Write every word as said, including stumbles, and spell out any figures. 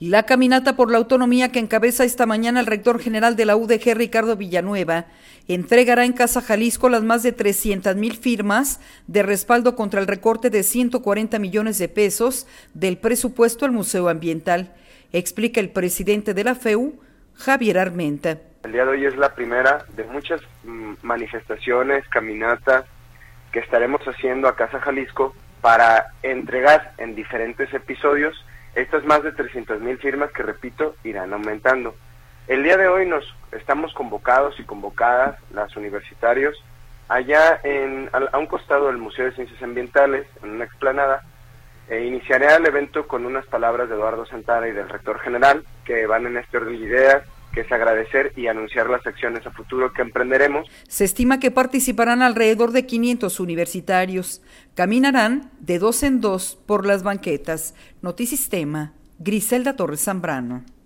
La caminata por la autonomía que encabeza esta mañana el rector general de la U D G, Ricardo Villanueva, entregará en Casa Jalisco las más de trescientas mil firmas de respaldo contra el recorte de ciento cuarenta millones de pesos del presupuesto al Museo Ambiental, explica el presidente de la F E U, Javier Armenta. El día de hoy es la primera de muchas manifestaciones, caminatas que estaremos haciendo a Casa Jalisco para entregar en diferentes episodios estas más de trescientas mil firmas que, repito, irán aumentando. El día de hoy nos estamos convocados y convocadas, las universitarios, allá en, a un costado del Museo de Ciencias Ambientales, en una explanada. E iniciaré el evento con unas palabras de Eduardo Santana y del rector general, que van en este orden de ideas, que es agradecer y anunciar las acciones a futuro que emprenderemos. Se estima que participarán alrededor de quinientos universitarios. Caminarán de dos en dos por las banquetas. Notisistema, Griselda Torres Zambrano.